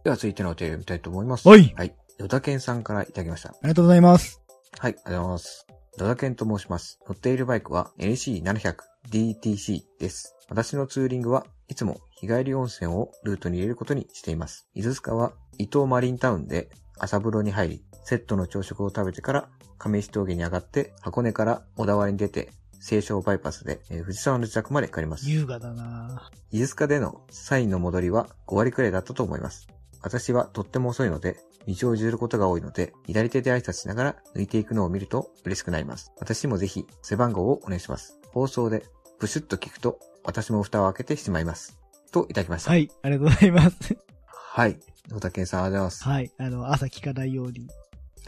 では続いてのお手を読みたいと思います。 はい。 はい。ドタケンさんからいただきました。 ありがとうございます。 はい、ありがとうございます。ドタケンと申します。乗っているバイクは NC700DTC です。私のツーリングはいつも日帰り温泉をルートに入れることにしています。伊豆塚は伊東マリンタウンで朝風呂に入り、セットの朝食を食べてから亀石峠に上がって箱根から小田原に出て西湘バイパスで、藤沢の自宅まで帰ります。 優雅だなぁ。 伊豆塚でのサインの戻りは5割くらいだったと思います。私はとっても遅いので、道を譲ることが多いので、左手で挨拶しながら抜いていくのを見ると嬉しくなります。私もぜひ背番号をお願いします。放送でプシュッと聞くと私も蓋を開けてしまいます。といただきました。 はい、ありがとうございます。 はい。野田健さんありがとうございます。 はい、朝聞かないように。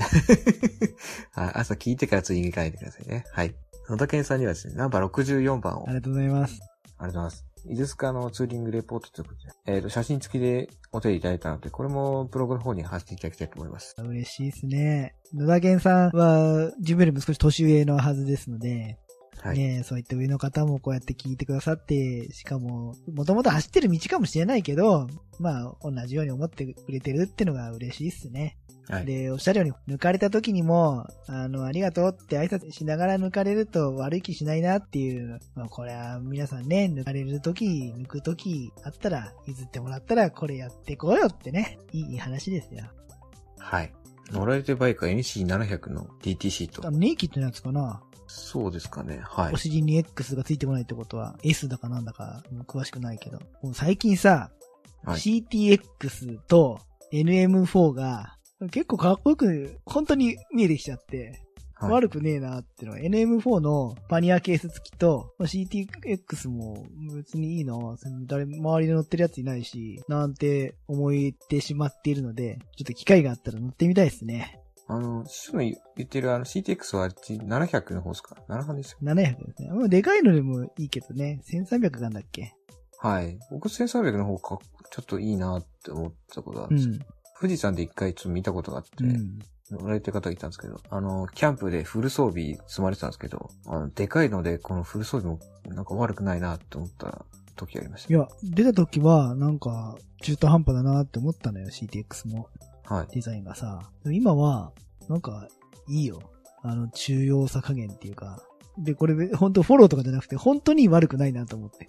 朝聞いてから次に書いてくださいね。はい。野田健さんにはですね、ナンバー64番を。 ありがとうございます。 ありがとうございます。伊豆塚のツーリングレポートということで、写真付きでお手いただいたので、これもブログの方に貼っていただきたいと思います。 嬉しいですね。野田健さんは自分よりも少し年上のはずですので、 はい。 ね、そういった上の方もこうやって聞いてくださって、しかも、もともと走ってる道かもしれないけど、まあ、同じように思ってくれてるってのが嬉しいっすね。 はい。 で、おっしゃるように、抜かれた時にも、ありがとうって挨拶しながら抜かれると悪い気しないなっていう、まあ、これは皆さんね、抜かれる時、抜く時あったら、譲ってもらったら、これやってこうよってね、いい話ですよ。 はい。乗られてるバイクは NC700 の DTC と。 ネイキッドのやつかな？ そうですかね。はい。 お尻に X がついてこないってことは、S だかなんだか、詳しくないけど。もう最近さ、 はい、 CTX と NM4 が、結構かっこよく、本当に見えてきちゃって、はい、悪くねえなってのは NM4 のパニアケース付きと CTX も別にいいな、周りで乗ってるやついないし、なんて思ってしまっているので、ちょっと機会があったら乗ってみたいですね。 師匠の言ってるCTX は700の方ですか？ 700 ですよ。 700ですね。でかいのでもいいけどね。1300なんだっけ？ はい。僕1300の方ちょっといいなって思ったことがあるんですけど、富士山で一回ちょっと見たことがあって、乗られてる方がいたんですけど、キャンプでフル装備積まれてたんですけど、でかいのでこのフル装備もなんか悪くないなって思った時ありました。 いや、出た時はなんか中途半端だなって思ったのよ、CTX も。 はい。 デザインがさ。今は、なんか、いいよ。中庸さ加減っていうか。で、これ、本当フォローとかじゃなくて、本当に悪くないなと思って。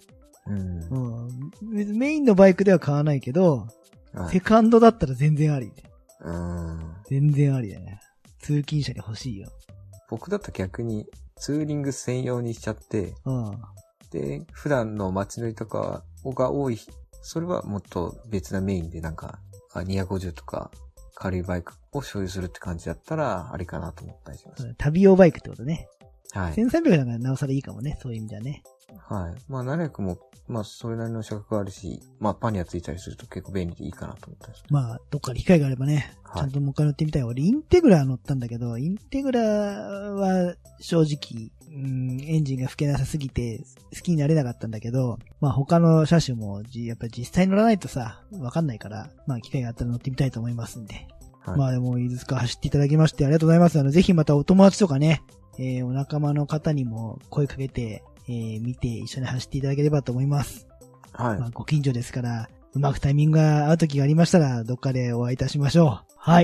メインのバイクでは買わないけど、はい、セカンドだったら全然あり。全然ありだよね。通勤者に欲しいよ。 僕だったら逆に、ツーリング専用にしちゃって、で、普段の街乗りとかが多い、それはもっと別なメインでなんか、250とか、軽いバイクを所有するって感じだったら、ありかなと思ったりします。 旅用バイクってことね。 はい。 1300だからなおさらいいかもね、そういう意味ではね。 はい。まあ700も、まあそれなりの車格があるし、まあパニアついたりすると結構便利でいいかなと思ったりする。 まあ、どっかで機会があればね、ちゃんともう一回乗ってみたい。俺、インテグラ乗ったんだけど、インテグラは正直、エンジンが吹けなさすぎて好きになれなかったんだけど、まあ他の車種もやっぱり実際乗らないとさ、わかんないから、まあ機会があったら乗ってみたいと思いますんで。はい、まあでも、いつか走っていただきましてありがとうございます。ぜひまたお友達とかね、お仲間の方にも声かけて、見て一緒に走っていただければと思います。はい。まあご近所ですから、うまくタイミングが合う時がありましたら、どっかでお会いいたしましょう。はい。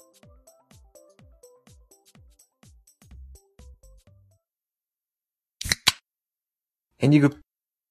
エンディング。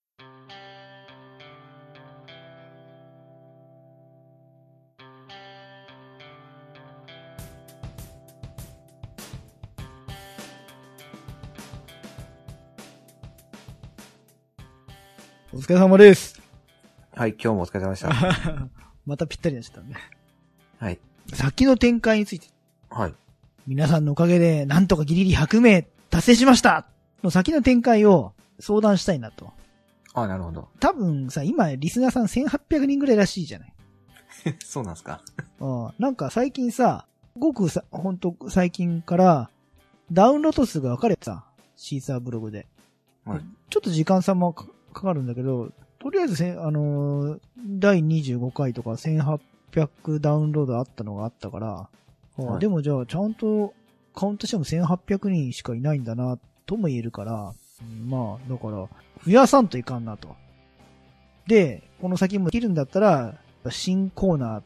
お疲れ様です。 はい、今日もお疲れ様でした。 またぴったりでしたね。 はい。 先の展開について。 はい。 皆さんのおかげで、なんとかギリギリ100名達成しましたの先の展開を相談したいなと。 あ、なるほど。 多分さ、今、リスナーさん1800人ぐらいらしいじゃない。 そうなんすか。 なんか最近さ、ごくさ、ほんと最近から、ダウンロード数が分かれてさ、シーサーブログで。はい。ちょっと時間差もかかるんだけど、とりあえず第25回とか1800ダウンロードあったのがあったから、はい、でもじゃあちゃんとカウントしても1800人しかいないんだな、とも言えるから、まあ、だから、増やさんといかんなと。で、この先もできるんだったら、新コーナー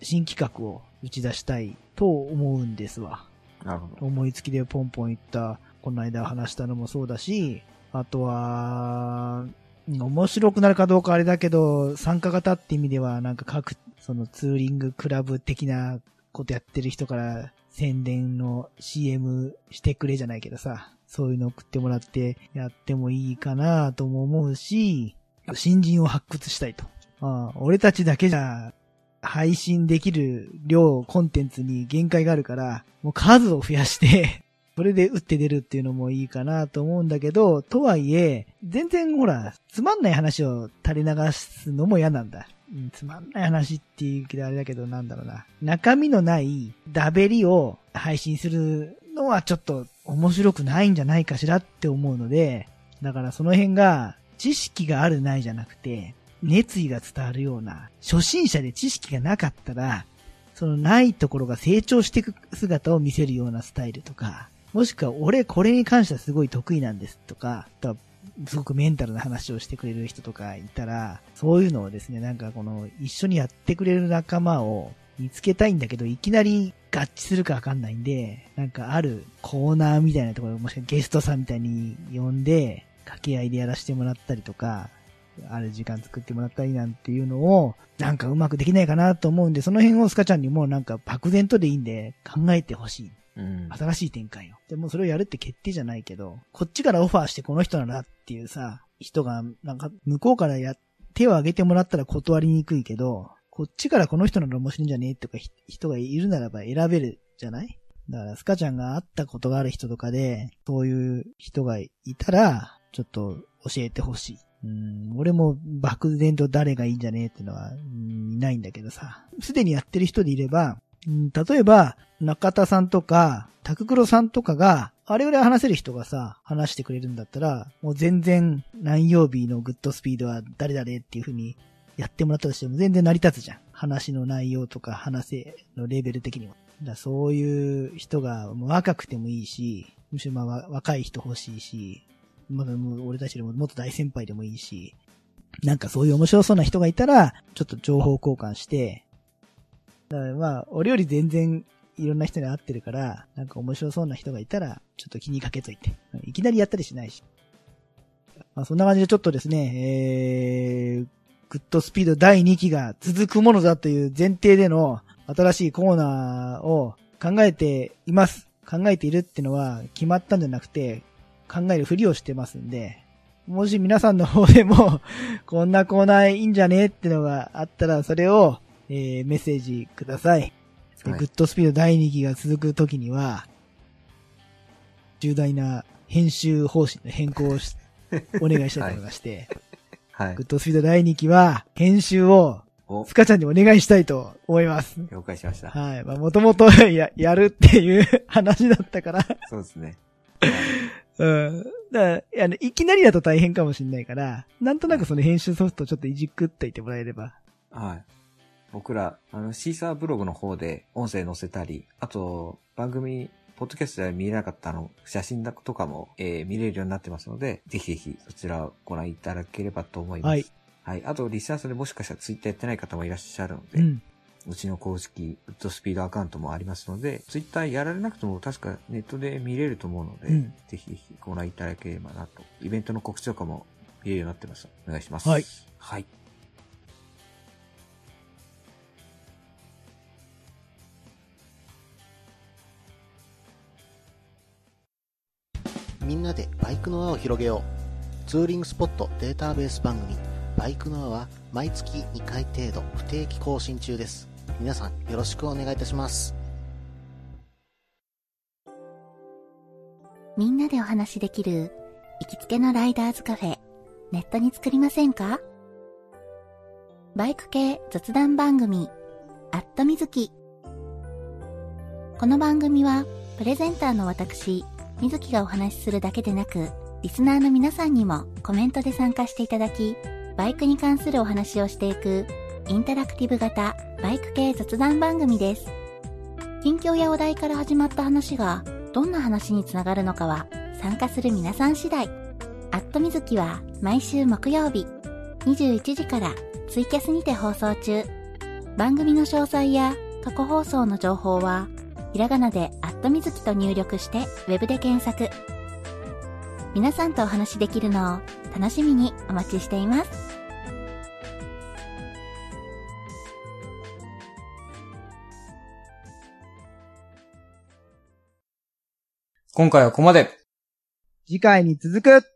新企画を打ち出したいと思うんですわ。 なるほど。 思いつきでポンポン言った、この間話したのもそうだし、あとは、面白くなるかどうかあれだけど、参加型って意味では、なんか各、そのツーリングクラブ的なことやってる人から宣伝の CM してくれじゃないけどさ、そういうの送ってもらってやってもいいかなとも思うし、新人を発掘したいと。俺たちだけじゃ配信できる量、コンテンツに限界があるから、もう数を増やして、それで打って出るっていうのもいいかなと思うんだけど、とはいえ、全然ほら、つまんない話を垂れ流すのも嫌なんだ。つまんない話っていうけどあれだけど、なんだろうな。中身のないダベリを配信するのはちょっと面白くないんじゃないかしらって思うので、だからその辺が知識があるないじゃなくて、熱意が伝わるような、初心者で知識がなかったら、そのないところが成長していく姿を見せるようなスタイルとか、もしくは俺これに関してはすごい得意なんですとか、すごくメンタルな話をしてくれる人とかいたら、そういうのをですね、なんかこの一緒にやってくれる仲間を見つけたいんだけど、いきなり合致するかわかんないんで、なんかあるコーナーみたいなところ、もしくはゲストさんみたいに呼んで、掛け合いでやらせてもらったりとか、ある時間作ってもらったりなんていうのを、なんかうまくできないかなと思うんで、その辺をスカちゃんにもなんか漠然とでいいんで考えてほしい。新しい展開を。でもそれをやるって決定じゃないけど、こっちからオファーしてこの人ならっていうさ、人が、なんか向こうから手を挙げてもらったら断りにくいけど、こっちからこの人なら面白いんじゃねえとか人がいるならば選べるじゃない？だからスカちゃんが会ったことがある人とかで、そういう人がいたら、ちょっと教えてほしい。俺も漠然と誰がいいんじゃねえっていうのは、いないんだけどさ。すでにやってる人でいれば、例えば、中田さんとか、タククロさんとかが、あれぐらい話せる人がさ、話してくれるんだったら、もう全然何曜日のグッドスピードは誰々っていう風にやってもらったとしても全然成り立つじゃん。話の内容とか話のレベル的には。だそういう人がもう若くてもいいし、むしろ若い人欲しいし、まだもう俺たちよりももっと大先輩でもいいし、なんかそういう面白そうな人がいたら、ちょっと情報交換して、だから俺より全然いろんな人に会ってるから、なんか面白そうな人がいたら、ちょっと気にかけといて。いきなりやったりしないし。そんな感じでちょっとですね、グッドスピード第2期が続くものだという前提での新しいコーナーを考えています。考えているってのは決まったんじゃなくて、考えるふりをしてますんで、もし皆さんの方でも、こんなコーナーいいんじゃねってのがあったら、それを、メッセージください。はい、グッドスピード第2期が続くときには、重大な編集方針の変更をお願いしたいと思いまして、はい、グッドスピード第2期は、編集を、スカちゃんにお願いしたいと思います。 了解しました。 はい。もともとやるっていう話だったから。 そうですね。 だからいきなりだと大変かもしれないから、なんとなくその編集ソフトをちょっといじくっていてもらえれば。 はい。僕ら、シーサーブログの方で音声載せたり、あと、番組、ポッドキャストでは見れなかった写真とかも、見れるようになってますので、ぜひぜひそちらをご覧いただければと思います。はい。はい。あと、リスナーさんでもしかしたらツイッターやってない方もいらっしゃるので、うちの公式ウッドスピードアカウントもありますので、ツイッターやられなくても確かネットで見れると思うので、ぜひぜひご覧いただければなと。イベントの告知とかも見れるようになってます。お願いします。はい。はい。 みんなでバイクの輪を広げよう。ツーリングスポットデータベース番組バイクの輪は毎月2回程度不定期更新中です。皆さんよろしくお願いいたします。 みんなでお話しできる行きつけのライダーズカフェ、ネットに作りませんか？バイク系雑談番組みずき。この番組はプレゼンターの私みずきがお話しするだけでなく、リスナーの皆さんにもコメントで参加していただき、バイクに関するお話をしていくインタラクティブ型バイク系雑談番組です。近況やお題から始まった話がどんな話につながるのかは参加する皆さん次第。みずきは毎週木曜日21時からツイキャスにて放送中。 番組の詳細や過去放送の情報は、ひらがなでみずきと入力してウェブで検索。皆さんとお話しできるのを楽しみにお待ちしています。 今回はここまで。 次回に続く。